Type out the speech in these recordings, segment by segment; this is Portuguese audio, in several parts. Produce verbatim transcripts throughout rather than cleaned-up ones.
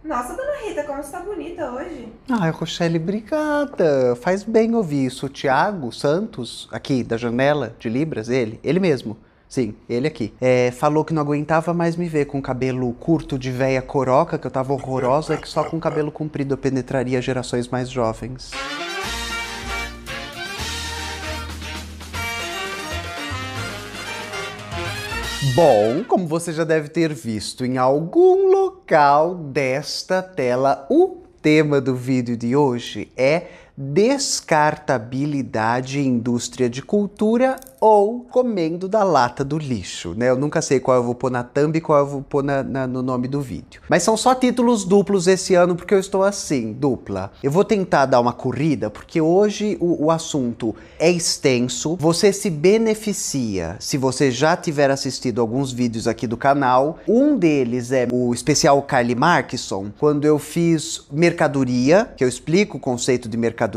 Nossa, dona Rita, como você tá bonita hoje. Ai, Rochelle, obrigada. Faz bem ouvir isso. O Thiago Santos, aqui da janela de Libras, ele, ele mesmo. Sim, ele aqui. É, falou que não aguentava mais me ver com cabelo curto de véia coroca, que eu tava horrorosa, e que só com cabelo comprido eu penetraria gerações mais jovens. Bom, como você já deve ter visto em algum local desta tela, o tema do vídeo de hoje é descartabilidade em indústria de cultura ou comendo da lata do lixo, né? Eu nunca sei qual eu vou pôr na thumb e qual eu vou pôr na, na, no nome do vídeo. Mas são só títulos duplos esse ano porque eu estou assim, dupla. Eu vou tentar dar uma corrida porque hoje o, o assunto é extenso. Você se beneficia se você já tiver assistido alguns vídeos aqui do canal. Um deles é o especial Carly Markson, quando eu fiz mercadoria, que eu explico o conceito de mercadoria.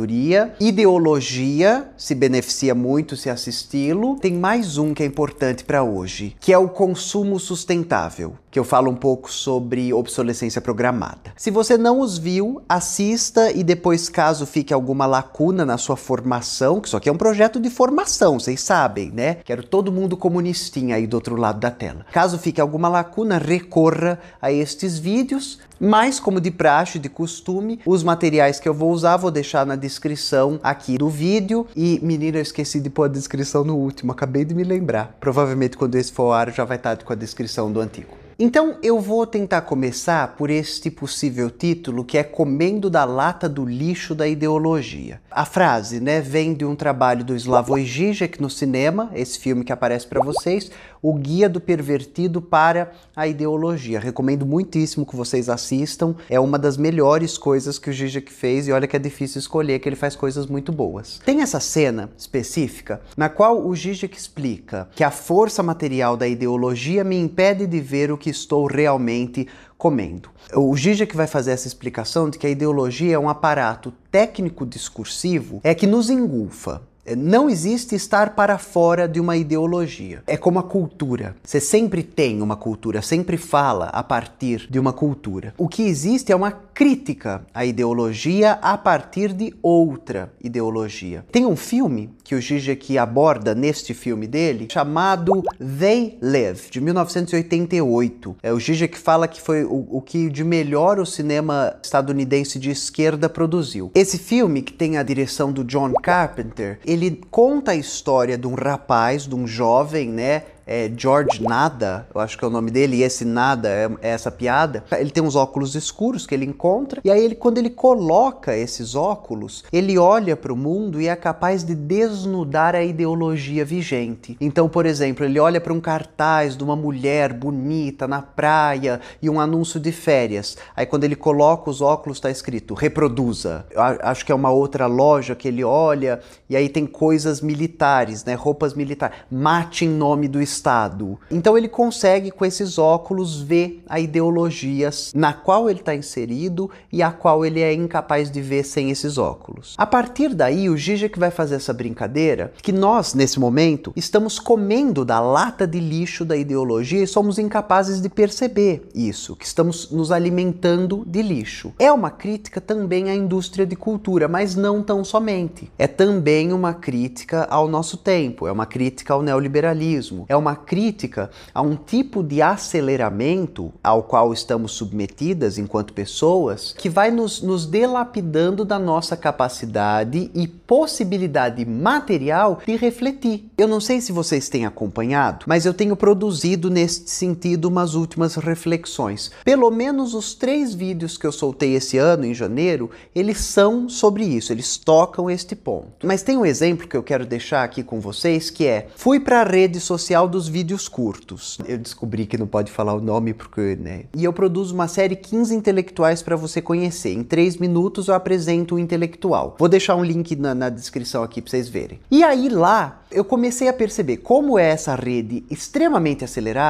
Ideologia, se beneficia muito se assisti-lo. Tem mais um que é importante para hoje, que é o consumo sustentável, que eu falo um pouco sobre obsolescência programada. Se você não os viu, assista e depois, caso fique alguma lacuna na sua formação, que isso aqui é um projeto de formação, vocês sabem, né? Quero todo mundo comunistinha aí do outro lado da tela. Caso fique alguma lacuna, recorra a estes vídeos. Mas, como de praxe, de costume, os materiais que eu vou usar vou deixar na descrição aqui do vídeo. E, menina, eu esqueci de pôr a descrição no último, acabei de me lembrar. Provavelmente quando esse for ao ar já vai estar com a descrição do antigo. Então eu vou tentar começar por este possível título, que é Comendo da Lata do Lixo da Ideologia. A frase, né, vem de um trabalho do Slavoj Žižek no cinema, esse filme que aparece para vocês, O Guia do Pervertido para a Ideologia. Recomendo muitíssimo que vocês assistam, é uma das melhores coisas que o Žižek fez e olha que é difícil escolher, que ele faz coisas muito boas. Tem essa cena específica na qual o Žižek explica que a força material da ideologia me impede de ver o que estou realmente comendo. O Žižek vai fazer essa explicação de que a ideologia é um aparato técnico-discursivo é que nos engulfa. Não existe estar para fora de uma ideologia. É como a cultura. Você sempre tem uma cultura, sempre fala a partir de uma cultura. O que existe é uma crítica à ideologia a partir de outra ideologia. Tem um filme que o Žižek aborda neste filme dele, chamado They Live, de mil novecentos e oitenta e oito. É, o Žižek fala que foi o, o que de melhor o cinema estadunidense de esquerda produziu. Esse filme, que tem a direção do John Carpenter, ele conta a história de um rapaz, de um jovem, né? É George Nada, eu acho que é o nome dele, e esse Nada é, é essa piada. Ele tem uns óculos escuros que ele encontra, e aí ele, quando ele coloca esses óculos, ele olha para o mundo e é capaz de desnudar a ideologia vigente. Então, por exemplo, ele olha para um cartaz de uma mulher bonita na praia e um anúncio de férias. Aí quando ele coloca os óculos está escrito, reproduza. Eu acho que é uma outra loja que ele olha, e aí tem coisas militares, né, roupas militares, mate em nome do Estado. Estado. Então ele consegue com esses óculos ver a ideologia na qual ele está inserido e a qual ele é incapaz de ver sem esses óculos. A partir daí o Žižek vai fazer essa brincadeira que nós nesse momento estamos comendo da lata de lixo da ideologia e somos incapazes de perceber isso, que estamos nos alimentando de lixo. É uma crítica também à indústria de cultura, mas não tão somente. É também uma crítica ao nosso tempo, é uma crítica ao neoliberalismo, é uma uma crítica a um tipo de aceleramento ao qual estamos submetidas enquanto pessoas, que vai nos, nos delapidando da nossa capacidade e possibilidade material de refletir. Eu não sei se vocês têm acompanhado, mas eu tenho produzido neste sentido umas últimas reflexões. Pelo menos os três vídeos que eu soltei esse ano, em janeiro, eles são sobre isso, eles tocam este ponto. Mas tem um exemplo que eu quero deixar aqui com vocês, que é, fui para a rede social do dos vídeos curtos. Eu descobri que não pode falar o nome porque, né? E eu produzo uma série quinze intelectuais para você conhecer. Em três minutos eu apresento um intelectual. Vou deixar um link na, na descrição aqui para vocês verem. E aí lá eu comecei a perceber como é essa rede extremamente acelerada,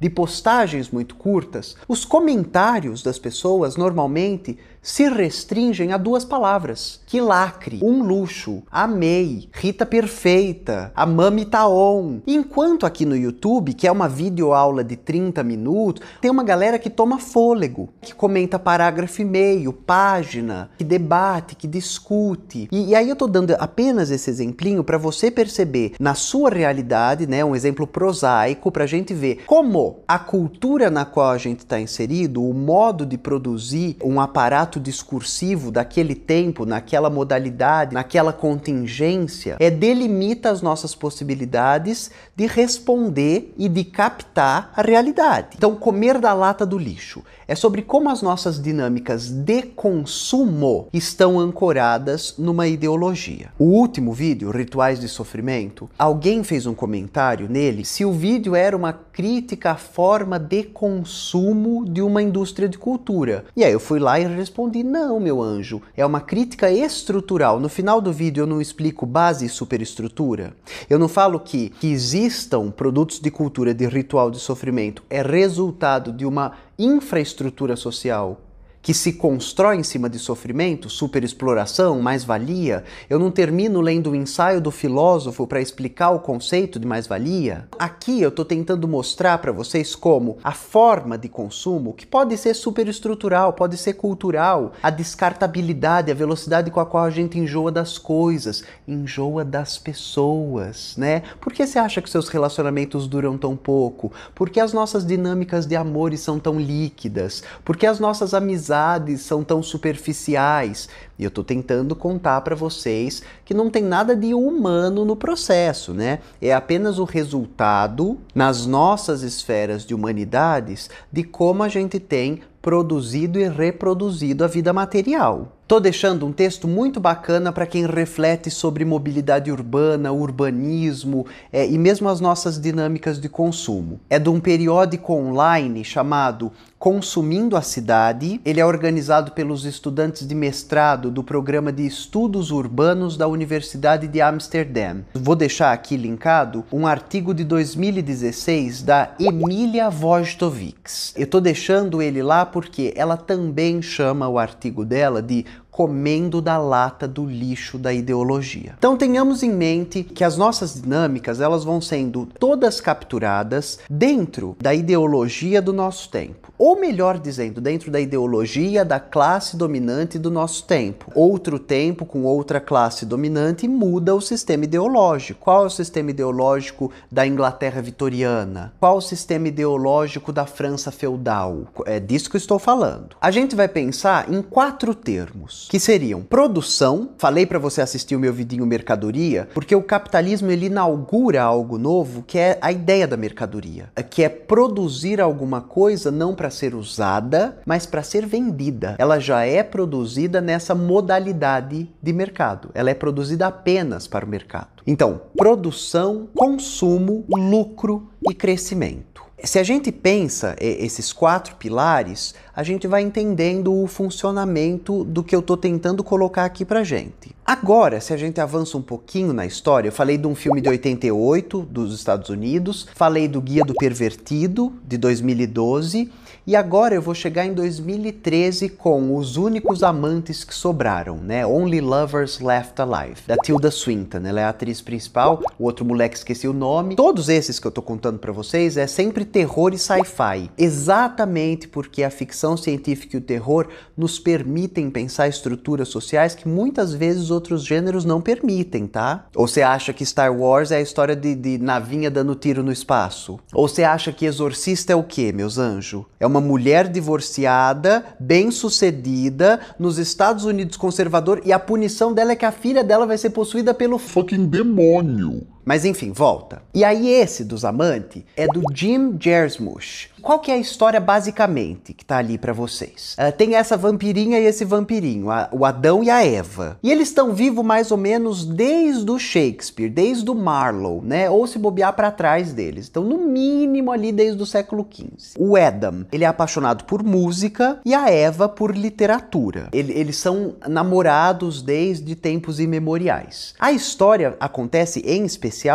de postagens muito curtas, os comentários das pessoas normalmente se restringem a duas palavras. Que lacre, um luxo, amei, Rita perfeita, a mami tá on. Enquanto aqui no YouTube, que é uma videoaula de trinta minutos, tem uma galera que toma fôlego, que comenta parágrafo e meio, página, que debate, que discute. E, e aí eu tô dando apenas esse exemplinho para você perceber na sua realidade, né, um exemplo prosaico pra gente ver como a cultura na qual a gente está inserido, o modo de produzir um aparato discursivo daquele tempo, naquela modalidade, naquela contingência, é delimita as nossas possibilidades de responder e de captar a realidade. Então, comer da lata do lixo é sobre como as nossas dinâmicas de consumo estão ancoradas numa ideologia. O último vídeo, Rituais de Sofrimento, alguém fez um comentário nele se o vídeo era uma crítica à forma de consumo de uma indústria de cultura. E aí eu fui lá e respondi, não, meu anjo, é uma crítica estrutural. No final do vídeo eu não explico base e superestrutura. Eu não falo que, que existam produtos de cultura de ritual de sofrimento é resultado de uma infraestrutura social que se constrói em cima de sofrimento, superexploração, mais-valia. Eu não termino lendo o ensaio do filósofo para explicar o conceito de mais-valia. Aqui eu estou tentando mostrar para vocês como a forma de consumo, que pode ser superestrutural, pode ser cultural, a descartabilidade, a velocidade com a qual a gente enjoa das coisas, enjoa das pessoas, né? Por que você acha que seus relacionamentos duram tão pouco? Por que as nossas dinâmicas de amores são tão líquidas? Por que as nossas amizades são tão superficiais? E eu estou tentando contar para vocês que não tem nada de humano no processo, né? É apenas o resultado, nas nossas esferas de humanidades, de como a gente tem produzido e reproduzido a vida material. Tô deixando um texto muito bacana para quem reflete sobre mobilidade urbana, urbanismo é, e mesmo as nossas dinâmicas de consumo. É de um periódico online chamado Consumindo a Cidade. Ele é organizado pelos estudantes de mestrado do Programa de Estudos Urbanos da Universidade de Amsterdã. Vou deixar aqui linkado um artigo de dois mil e dezesseis da Emilia Wojtowicz. Eu tô deixando ele lá porque ela também chama o artigo dela de Comendo da lata do lixo da ideologia. Então tenhamos em mente que as nossas dinâmicas elas vão sendo todas capturadas dentro da ideologia do nosso tempo. Ou melhor dizendo, dentro da ideologia da classe dominante do nosso tempo. Outro tempo com outra classe dominante muda o sistema ideológico. Qual é o sistema ideológico da Inglaterra vitoriana? Qual é o sistema ideológico da França feudal? É disso que eu estou falando. A gente vai pensar em quatro termos, que seriam produção. Falei para você assistir o meu vidinho mercadoria, porque o capitalismo ele inaugura algo novo, que é a ideia da mercadoria, que é produzir alguma coisa não para ser usada, mas para ser vendida. Ela já é produzida nessa modalidade de mercado. Ela é produzida apenas para o mercado. Então, produção, consumo, lucro e crescimento. Se a gente pensa esses quatro pilares, a gente vai entendendo o funcionamento do que eu estou tentando colocar aqui pra gente. Agora, se a gente avança um pouquinho na história, eu falei de um filme de oitenta e oito dos Estados Unidos, falei do Guia do Pervertido de dois mil e doze, e agora eu vou chegar em dois mil e treze com Os Únicos Amantes que Sobraram, né? Only Lovers Left Alive, da Tilda Swinton. Ela é a atriz principal, o outro moleque esqueci o nome. Todos esses que eu tô contando pra vocês é sempre terror e sci-fi, exatamente porque a ficção científica e o terror nos permitem pensar estruturas sociais que muitas vezes outros gêneros não permitem, tá? Ou você acha que Star Wars é a história de, de navinha dando tiro no espaço? Ou você acha que Exorcista é o quê, meus anjos? É uma mulher divorciada, bem-sucedida, nos Estados Unidos conservador, e a punição dela é que a filha dela vai ser possuída pelo fucking demônio. Mas enfim, volta. E aí esse dos amantes é do Jim Jarmusch. Qual que é a história basicamente que tá ali pra vocês? Uh, tem essa vampirinha e esse vampirinho, a, o Adão e a Eva. E eles estão vivos mais ou menos desde o Shakespeare, desde o Marlowe, né? Ou se bobear pra trás deles. Então, no mínimo ali desde o século quinze. O Adam, ele é apaixonado por música e a Eva por literatura. Ele, eles são namorados desde tempos imemoriais. A história acontece em especial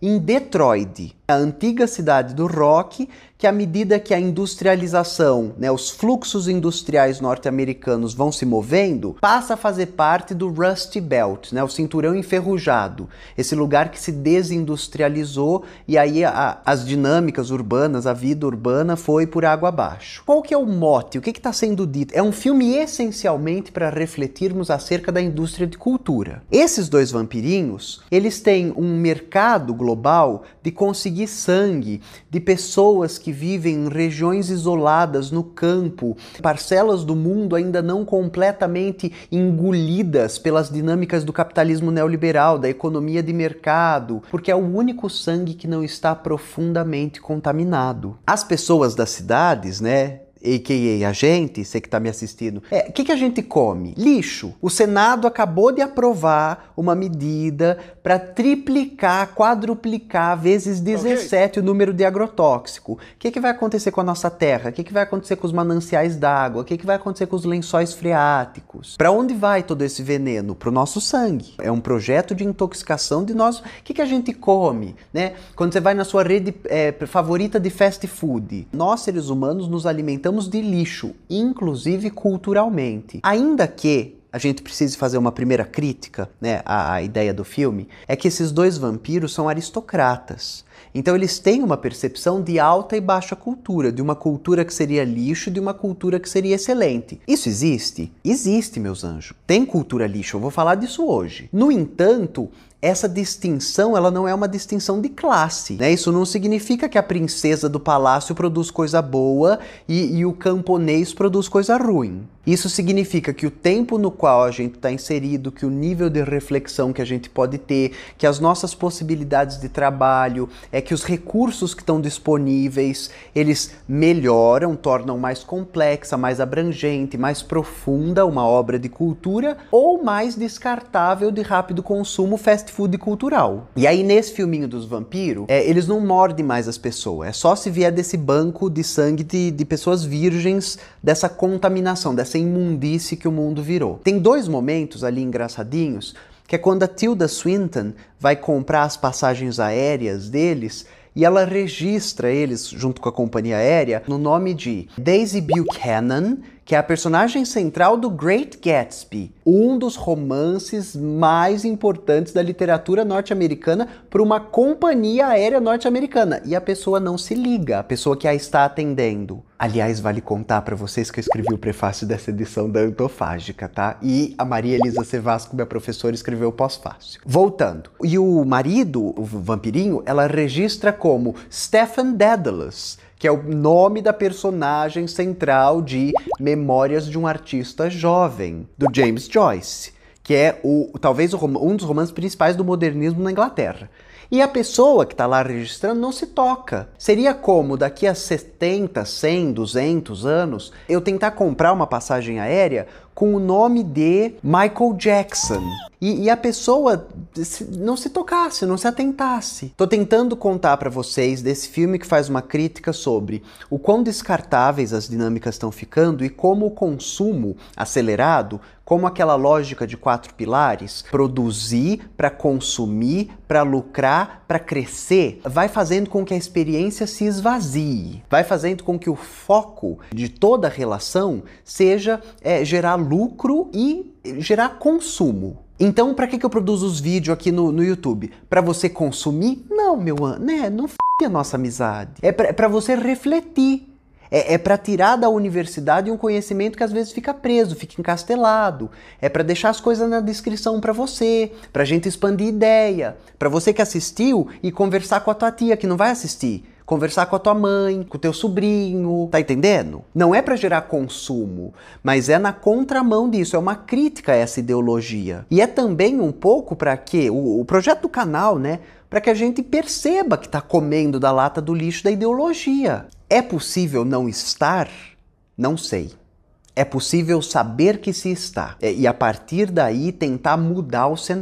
em Detroit, a antiga cidade do rock, que à medida que a industrialização, né, os fluxos industriais norte-americanos vão se movendo, passa a fazer parte do Rust Belt, né, o cinturão enferrujado, esse lugar que se desindustrializou e aí a, as dinâmicas urbanas, a vida urbana foi por água abaixo. Qual que é o mote? O que está sendo dito? É um filme essencialmente para refletirmos acerca da indústria de cultura. Esses dois vampirinhos, eles têm um mercado global de conseguir sangue de pessoas que vivem em regiões isoladas no campo, parcelas do mundo ainda não completamente engolidas pelas dinâmicas do capitalismo neoliberal, da economia de mercado, porque é o único sangue que não está profundamente contaminado. As pessoas das cidades, né, a k a a gente, você que está me assistindo, o é, que, que a gente come? Lixo. O Senado acabou de aprovar uma medida para triplicar, quadruplicar, vezes dezessete okay. o número de agrotóxico. O que, que vai acontecer com a nossa terra? O que, que vai acontecer com os mananciais d'água? O que, que vai acontecer com os lençóis freáticos? Para onde vai todo esse veneno? Para o nosso sangue. É um projeto de intoxicação de nós. O que, que a gente come? Né? Quando você vai na sua rede é, favorita de fast food, nós seres humanos nos alimentamos de lixo, inclusive culturalmente. Ainda que a gente precise fazer uma primeira crítica, né, à, à ideia do filme, é que esses dois vampiros são aristocratas. Então eles têm uma percepção de alta e baixa cultura, de uma cultura que seria lixo e de uma cultura que seria excelente. Isso existe? Existe, meus anjos. Tem cultura lixo, eu vou falar disso hoje. No entanto, essa distinção, ela não é uma distinção de classe, né? Isso não significa que a princesa do palácio produz coisa boa e, e o camponês produz coisa ruim. Isso significa que o tempo no qual a gente está inserido, que o nível de reflexão que a gente pode ter, que as nossas possibilidades de trabalho, é que os recursos que estão disponíveis, eles melhoram, tornam mais complexa, mais abrangente, mais profunda uma obra de cultura ou mais descartável de rápido consumo fast food cultural. E aí nesse filminho dos vampiros, é, eles não mordem mais as pessoas, é só se vier desse banco de sangue de, de pessoas virgens, dessa contaminação, dessa imundície que o mundo virou. Tem dois momentos ali engraçadinhos, que é quando a Tilda Swinton vai comprar as passagens aéreas deles e ela registra eles, junto com a companhia aérea, no nome de Daisy Buchanan, que é a personagem central do Great Gatsby, um dos romances mais importantes da literatura norte-americana para uma companhia aérea norte-americana. E a pessoa não se liga, a pessoa que a está atendendo. Aliás, vale contar para vocês que eu escrevi o prefácio dessa edição da Antofágica, tá? E a Maria Elisa Sevasco, minha professora, escreveu o pós-fácil. Voltando. E o marido, o vampirinho, ela registra como Stephen Dedalus, que é o nome da personagem central de Memórias de um Artista Jovem, do James Joyce, que é o, talvez o, um dos romances principais do modernismo na Inglaterra. E a pessoa que está lá registrando não se toca. Seria como daqui a setenta, cem, duzentos anos eu tentar comprar uma passagem aérea com o nome de Michael Jackson. E, e a pessoa não se tocasse, não se atentasse. Tô tentando contar para vocês desse filme que faz uma crítica sobre o quão descartáveis as dinâmicas estão ficando e como o consumo acelerado, como aquela lógica de quatro pilares, produzir para consumir, para lucrar, para crescer, vai fazendo com que a experiência se esvazie, vai fazendo com que o foco de toda a relação seja é, gerar lucro e gerar consumo. Então, para que, que eu produzo os vídeos aqui no, no YouTube? Para você consumir? Não, meu ano, né? Não f*** a nossa amizade. É para você refletir. É, é para tirar da universidade um conhecimento que às vezes fica preso, fica encastelado. É para deixar as coisas na descrição para você, para a gente expandir ideia. Para você que assistiu e conversar com a tua tia que não vai assistir. Conversar com a tua mãe, com o teu sobrinho, tá entendendo? Não é para gerar consumo, mas é na contramão disso, é uma crítica a essa ideologia. E é também um pouco para que o, o projeto do canal, né, para que a gente perceba que tá comendo da lata do lixo da ideologia. É possível não estar? Não sei. É possível saber que se está. E a partir daí tentar mudar o cenário.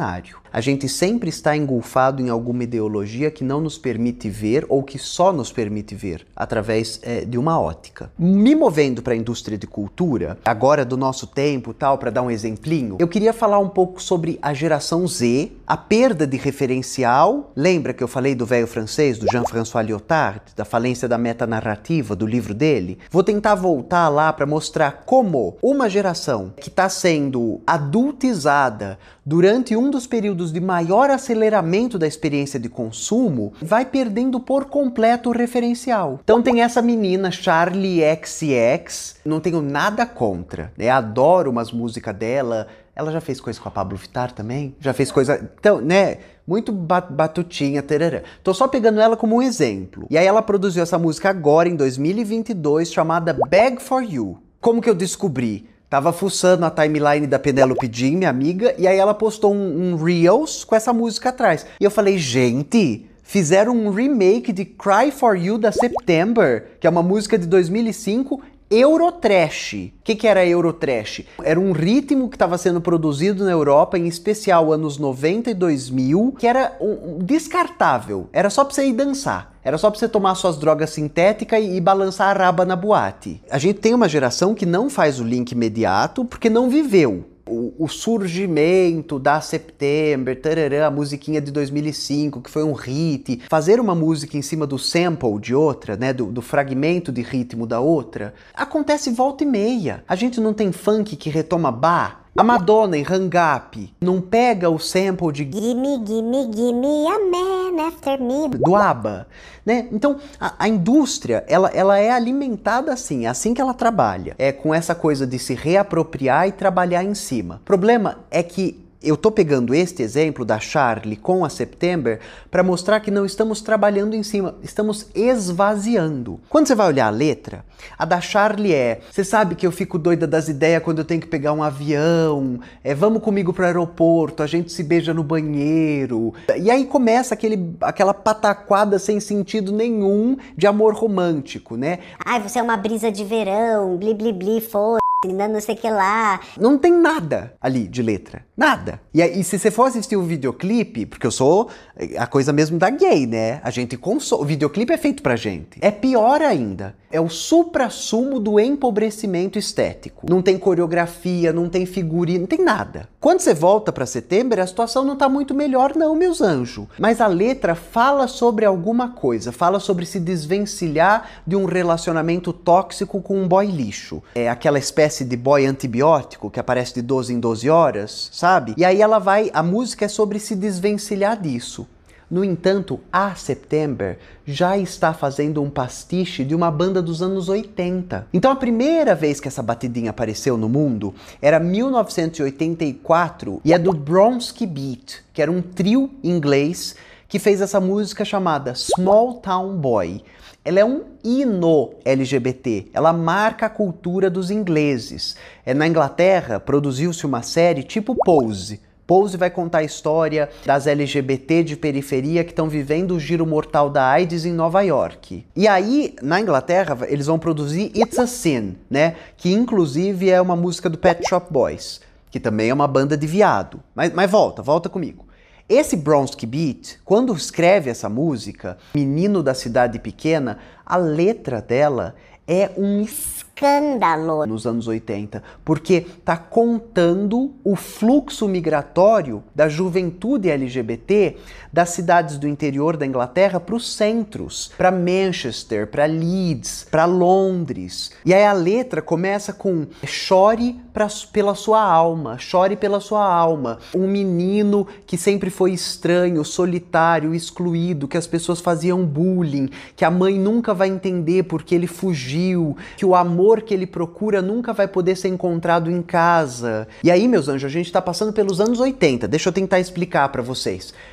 A gente sempre está engolfado em alguma ideologia que não nos permite ver ou que só nos permite ver através é, de uma ótica. Me movendo para a indústria de cultura, agora do nosso tempo, tal, para dar um exemplinho, eu queria falar um pouco sobre a geração Z, a perda de referencial. Lembra que eu falei do velho francês, do Jean-François Lyotard, da falência da metanarrativa, do livro dele? Vou tentar voltar lá para mostrar como uma geração que está sendo adultizada durante um dos períodos de maior aceleramento da experiência de consumo vai perdendo por completo o referencial. Então tem essa menina Charli X X, não tenho nada contra, né? Adoro umas músicas dela. Ela já fez coisa com a Pablo Vittar também? Já fez coisa... Então, né? Muito batutinha, tarará. Tô só pegando ela como um exemplo. E aí ela produziu essa música agora, em dois mil e vinte e dois, chamada Beg For You. Como que eu descobri? Tava fuçando a timeline da Penélope Jean, minha amiga, e aí ela postou um, um Reels com essa música atrás. E eu falei, gente... Fizeram um remake de Cry For You da September, que é uma música de dois mil e cinco, Eurotrash. O que que era Eurotrash? Era um ritmo que estava sendo produzido na Europa, em especial anos noventa e dois mil, que era um, um descartável. Era só pra você ir dançar. Era só pra você tomar suas drogas sintéticas e, e balançar a raba na boate. A gente tem uma geração que não faz o link imediato porque não viveu. O, o surgimento da September, tarará, a musiquinha de dois mil e cinco, que foi um hit. Fazer uma música em cima do sample de outra, né, do, do fragmento de ritmo da outra, acontece volta e meia. A gente não tem funk que retoma bar. A Madonna em Hang Up não pega o sample de Gimme, gimme, gimme a man after me do ABBA, né? Então a, a indústria ela, ela é alimentada assim, é assim que ela trabalha, é com essa coisa de se reapropriar e trabalhar em cima. O problema é que eu tô pegando este exemplo da Charli com a September para mostrar que não estamos trabalhando em cima, estamos esvaziando. Quando você vai olhar a letra, a da Charli é: você sabe que eu fico doida das ideias quando eu tenho que pegar um avião, é, vamos comigo pro aeroporto, a gente se beija no banheiro. E aí começa aquele, aquela pataquada sem sentido nenhum de amor romântico, né? Ai, você é uma brisa de verão, bli bli bli, foda. Não sei o que lá. Não tem nada ali de letra. Nada. E aí, se você for assistir o videoclipe, porque eu sou a coisa mesmo da gay, né? A gente consome. O videoclipe é feito pra gente. É pior ainda. É o suprassumo do empobrecimento estético. Não tem coreografia, não tem figurino, não tem nada. Quando você volta pra Setembro, a situação não tá muito melhor não, meus anjos. Mas a letra fala sobre alguma coisa. Fala sobre se desvencilhar de um relacionamento tóxico com um boy lixo. É aquela espécie de boy antibiótico que aparece de doze em doze horas, sabe? E aí ela vai, a música é sobre se desvencilhar disso. No entanto, a September já está fazendo um pastiche de uma banda dos anos oitenta. Então a primeira vez que essa batidinha apareceu no mundo era mil novecentos e oitenta e quatro e é do Bronski Beat, que era um trio inglês que fez essa música chamada Small Town Boy. Ela é um hino L G B T, ela marca a cultura dos ingleses. É, na Inglaterra, produziu-se uma série tipo Pose. Pose vai contar a história das L G B T de periferia que estão vivendo o giro mortal da AIDS em Nova York. E aí, na Inglaterra, eles vão produzir It's a Sin, né? Que inclusive é uma música do Pet Shop Boys, que também é uma banda de viado. Mas, mas volta, volta comigo. Esse Bronski Beat, quando escreve essa música, Menino da Cidade Pequena, a letra dela é um escândalo nos anos oitenta, porque tá contando o fluxo migratório da juventude L G B T das cidades do interior da Inglaterra para os centros, para Manchester, para Leeds, para Londres. E aí a letra começa com chore pra, pela sua alma, chore pela sua alma. Um menino que sempre foi estranho, solitário, excluído, que as pessoas faziam bullying, que a mãe nunca vai entender porque ele fugiu, que o amor que ele procura nunca vai poder ser encontrado em casa. E aí, meus anjos, a gente tá passando pelos anos oitenta. Deixa eu tentar explicar para vocês.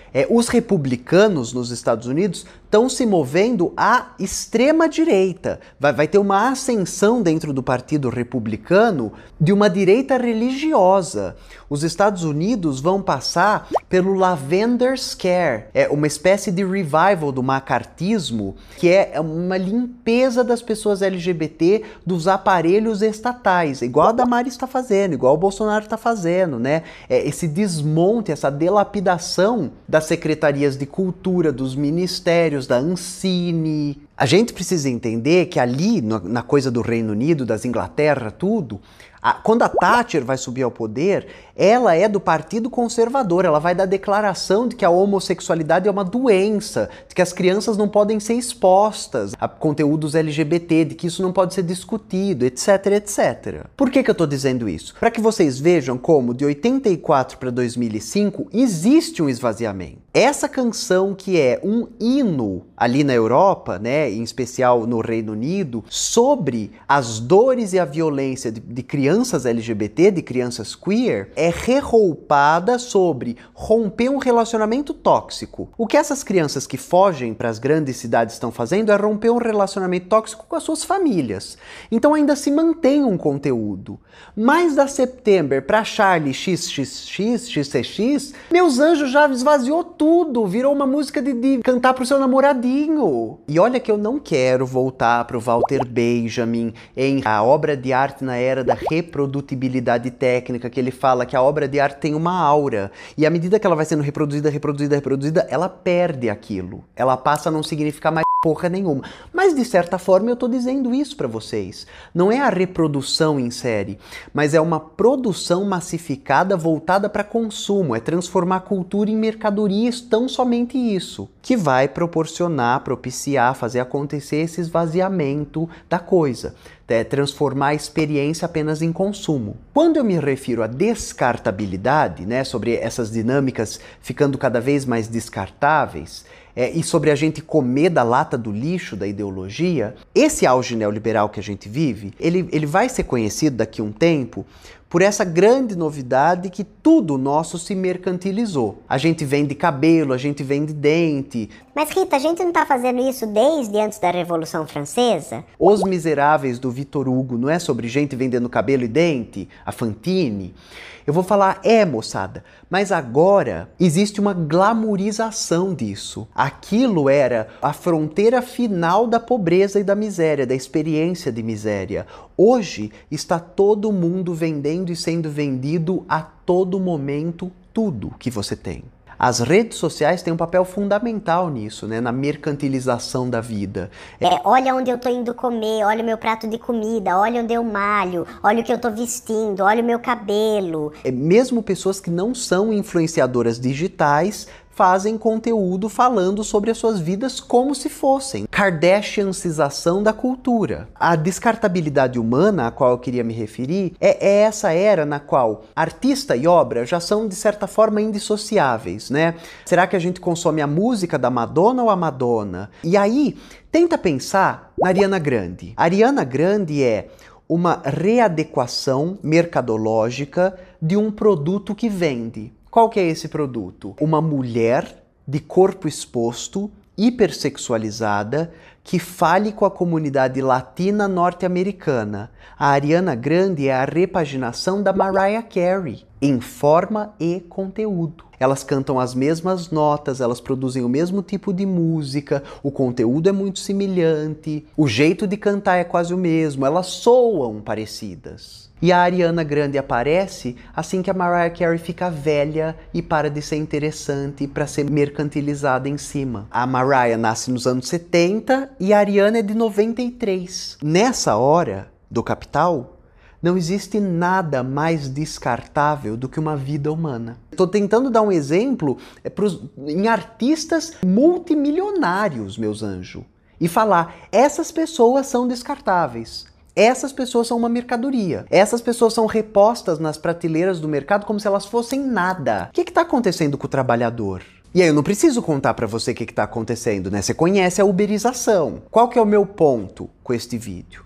É, os republicanos nos Estados Unidos estão se movendo à extrema-direita. Vai, vai ter uma ascensão dentro do Partido Republicano de uma direita religiosa. Os Estados Unidos vão passar pelo Lavender Scare, é uma espécie de revival do macartismo, que é uma limpeza das pessoas L G B T dos aparelhos estatais, igual a Damares está fazendo, igual o Bolsonaro está fazendo, né? É esse desmonte, essa delapidação das secretarias de cultura, dos ministérios, da Ancine. A gente precisa entender que ali, na coisa do Reino Unido, das Inglaterra, tudo, a, quando a Thatcher vai subir ao poder, ela é do Partido Conservador, ela vai dar declaração de que a homossexualidade é uma doença, de que as crianças não podem ser expostas a conteúdos L G B T, de que isso não pode ser discutido, etc, etcétera. Por que que eu tô dizendo isso? Para que vocês vejam como, de oitenta e quatro para dois mil e cinco, existe um esvaziamento. Essa canção que é um hino ali na Europa, né, em especial no Reino Unido, sobre as dores e a violência de, de crianças L G B T, de crianças queer, é reroupada sobre romper um relacionamento tóxico. O que essas crianças que fogem para as grandes cidades estão fazendo é romper um relacionamento tóxico com as suas famílias. Então ainda se mantém um conteúdo. Mas da September para Charlie X X X, X C X, meus anjos, já esvaziou tudo, virou uma música de, de cantar pro seu namoradinho. E olha que eu não quero voltar pro Walter Benjamin em A Obra de Arte na Era da Reprodutibilidade Técnica, que ele fala que a obra de arte tem uma aura, e à medida que ela vai sendo reproduzida, reproduzida, reproduzida, ela perde aquilo. Ela passa a não significar mais porra nenhuma. Mas de certa forma eu tô dizendo isso para vocês. Não é a reprodução em série, mas é uma produção massificada voltada para consumo, é transformar a cultura em mercadoria, tão somente isso, que vai proporcionar, propiciar, fazer acontecer esse esvaziamento da coisa. É transformar a experiência apenas em consumo. Quando eu me refiro à descartabilidade, né, sobre essas dinâmicas ficando cada vez mais descartáveis, é, e sobre a gente comer da lata do lixo da ideologia, esse auge neoliberal que a gente vive, ele, ele vai ser conhecido daqui a um tempo por essa grande novidade que tudo nosso se mercantilizou. A gente vende cabelo, a gente vende dente. Mas Rita, a gente não tá fazendo isso desde antes da Revolução Francesa? Os Miseráveis do Victor Hugo não é sobre gente vendendo cabelo e dente? A Fantine? Eu vou falar, é moçada, mas agora existe uma glamourização disso. Aquilo era a fronteira final da pobreza e da miséria, da experiência de miséria. Hoje está todo mundo vendendo e sendo vendido a todo momento tudo que você tem. As redes sociais têm um papel fundamental nisso, né? Na mercantilização da vida. É, olha onde eu tô indo comer, olha o meu prato de comida, olha onde eu malho, olha o que eu tô vestindo, olha o meu cabelo. É, mesmo pessoas que não são influenciadoras digitais fazem conteúdo falando sobre as suas vidas como se fossem. Kardashiancização da cultura. A descartabilidade humana a qual eu queria me referir é, é essa era na qual artista e obra já são, de certa forma, indissociáveis, né? Será que a gente consome a música da Madonna ou a Madonna? E aí, tenta pensar na Ariana Grande. A Ariana Grande é uma readequação mercadológica de um produto que vende. Qual que é esse produto? Uma mulher de corpo exposto, hipersexualizada, que fale com a comunidade latina norte-americana. A Ariana Grande é a repaginação da Mariah Carey, em forma e conteúdo. Elas cantam as mesmas notas, elas produzem o mesmo tipo de música, o conteúdo é muito semelhante, o jeito de cantar é quase o mesmo, elas soam parecidas. E a Ariana Grande aparece assim que a Mariah Carey fica velha e para de ser interessante para ser mercantilizada em cima. A Mariah nasce nos anos setenta e a Ariana é de noventa e três. Nessa hora do Capital, não existe nada mais descartável do que uma vida humana. Estou tentando dar um exemplo é, pros, em artistas multimilionários, meus anjos, e falar, essas pessoas são descartáveis. Essas pessoas são uma mercadoria. Essas pessoas são repostas nas prateleiras do mercado como se elas fossem nada. O que está acontecendo com o trabalhador? E aí eu não preciso contar para você o que está acontecendo, né? Você conhece a uberização. Qual que é o meu ponto com este vídeo?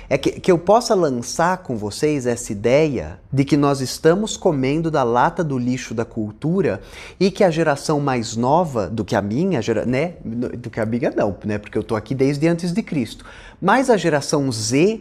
é que, que eu possa lançar com vocês essa ideia de que nós estamos comendo da lata do lixo da cultura e que a geração mais nova do que a minha, gera, né? Do que a minha não, né? Porque eu tô aqui desde antes de Cristo. Mas a geração Z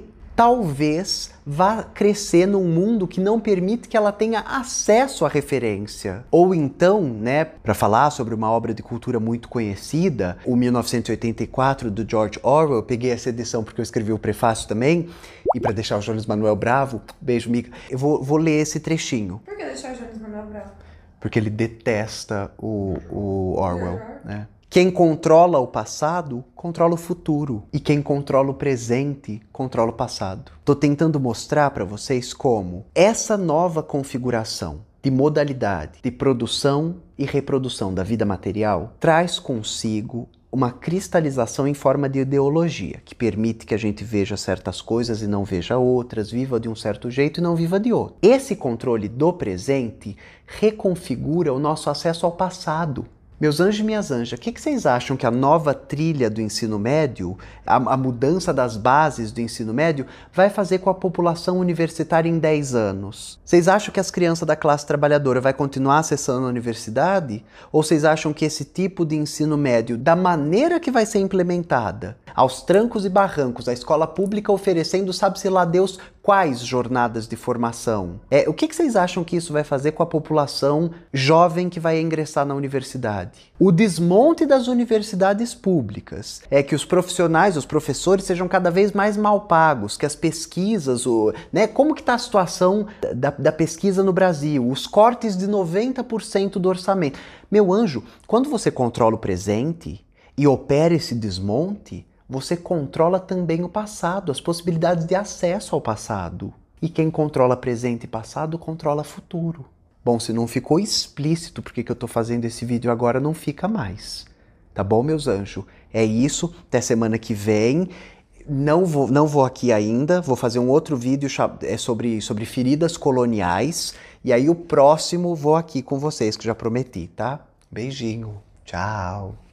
talvez vá crescer num mundo que não permite que ela tenha acesso à referência. Ou então, né, para falar sobre uma obra de cultura muito conhecida, o mil novecentos e oitenta e quatro do George Orwell, eu peguei essa edição porque eu escrevi o prefácio também, e para deixar o Jones Manuel bravo, beijo, Mica, eu vou, vou ler esse trechinho. Por que deixar o Jones Manuel bravo? Porque ele detesta o, o Orwell, né? Quem controla o passado, controla o futuro. E quem controla o presente, controla o passado. Estou tentando mostrar para vocês como essa nova configuração de modalidade de produção e reprodução da vida material traz consigo uma cristalização em forma de ideologia, que permite que a gente veja certas coisas e não veja outras, viva de um certo jeito e não viva de outro. Esse controle do presente reconfigura o nosso acesso ao passado. Meus anjos e minhas anjas, o que, que vocês acham que a nova trilha do ensino médio, a, a mudança das bases do ensino médio, vai fazer com a população universitária em dez anos? Vocês acham que as crianças da classe trabalhadora vai continuar acessando a universidade? Ou vocês acham que esse tipo de ensino médio, da maneira que vai ser implementada, aos trancos e barrancos, a escola pública oferecendo sabe-se lá Deus quais jornadas de formação? É, o que, que vocês acham que isso vai fazer com a população jovem que vai ingressar na universidade? O desmonte das universidades públicas é que os profissionais, os professores sejam cada vez mais mal pagos, que as pesquisas, o, né, como que está a situação da, da pesquisa no Brasil, os cortes de noventa por cento do orçamento. Meu anjo, quando você controla o presente e opera esse desmonte, você controla também o passado, as possibilidades de acesso ao passado. E quem controla presente e passado, controla futuro. Bom, se não ficou explícito porque que eu tô fazendo esse vídeo agora, não fica mais. Tá bom, meus anjos? É isso, até semana que vem. Não vou, não vou aqui ainda, vou fazer um outro vídeo sobre, sobre feridas coloniais. E aí o próximo vou aqui com vocês, que já prometi, tá? Beijinho, tchau!